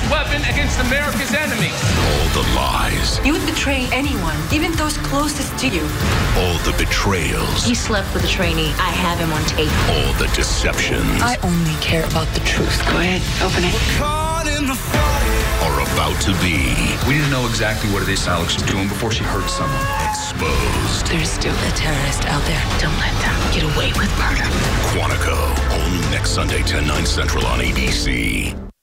weapon against America's enemies. All the lies. You would betray anyone, even those closest to you. All the betrayals. He slept with a trainee. I have him on tape. All the deceptions. I only care about the truth. Go ahead, open it. Are about to be We need to know exactly what it is Alex is doing before she hurts someone. exposed. There's still a terrorist out there. Don't let them get away with murder. Quantico. Only next Sunday, 10/9 Central on ABC.